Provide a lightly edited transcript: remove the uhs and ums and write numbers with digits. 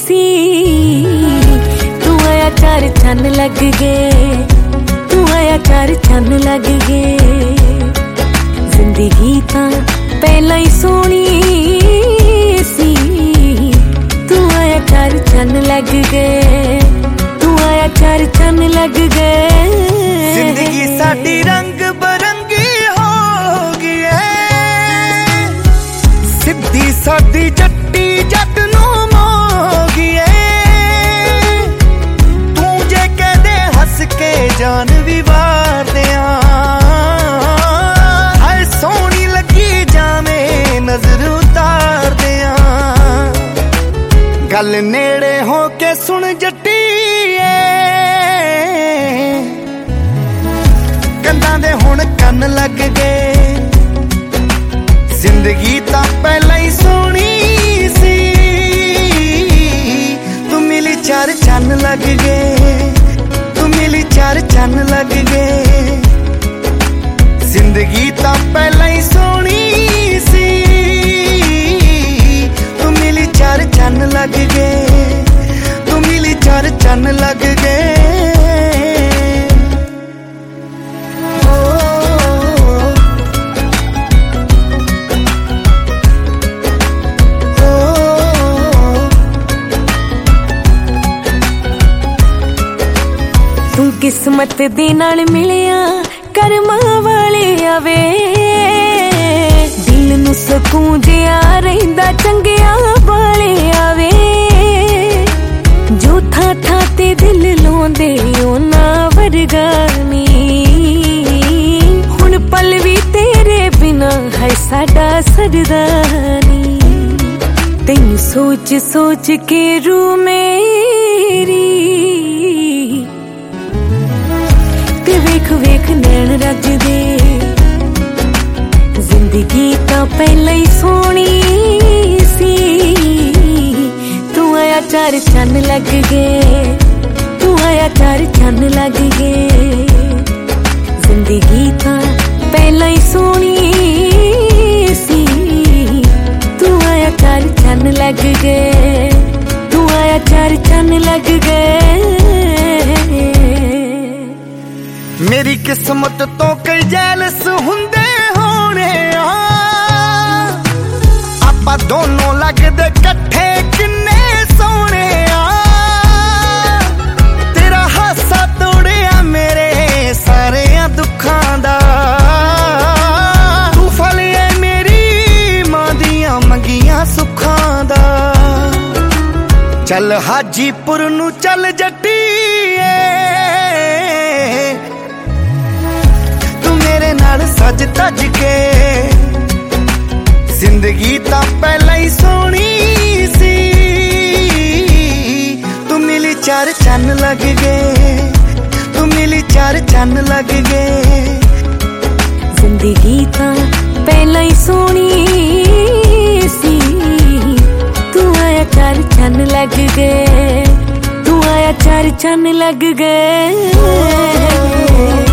सी। तू आया चार चन्न लग गए, तू आया चार चन्न लग गए। जिंदगी तां पहला ही सोहनी सी। तू आया चार चन्न लग गए, तू आया चार चन्न लग गए। जिंदगी साडी रंग बरंगी हो गई है, सिद्धी साडी जट्टी जट नूं मोगी है। तू जे कहदे हस के जान भी वार दियां, हाय सोहनी लगी जावे नजर उतार दियां। गल नेड़े हो के सुन जट्टी, कंधां दे हुण कन्न लग गए। जिंदगी तां पहला ही सोहनी सी। तू मिली चार चन्न लग गए, तू मिली चार चन्न लग गए। जिंदगी तां पहला ही सोहनी सी। तू मिली चार चन्न लग गए, तू मिली चार चन्न लग गए। तू किस्मत दे नाल मिलिया करमां वाले आवे। दिल नूं सकून जिहा रहिंदा चंगिया वाले आवे। जो थां थां ते दिल लाउंदे उन्हां वर्गा नी। हुण पल भी तेरे बिना है साडा सरदा नी। तैनूं सोच सोच के रूह मेरी, वेख वेख नैन रजदे। जिंदगी तां पहला ही सोहनी सी। तू आया चार चन्न लग गए, तू आया चार चन्न लग गए। जिंदगी तां पहला ही सोहनी सी। तू आया चार चन्न लग गए, तू आया चार चन्न लग गए। मेरी किस्मत तो कई जैलस हुंदे होने आ। आपां दोनों लगदे कट्ठे किन्ने सोहणे आ। तेरा हासा तोड़िया मेरे सारे दुखां दा। तू फल है मेरी मां दियां मंगियां सुखां दा। चल हाजीपुर नूं चल जट्टी, सज तज के। जिंदगी तां पहला ही सोहनी सी। तू मिली चार चन्न लग गए, तू मिली चार चन्न लग गए। जिंदगी तां पहला ही सोहनी सी। तू आया चार चन्न लग गए, तू आया चार चन्न लग गए।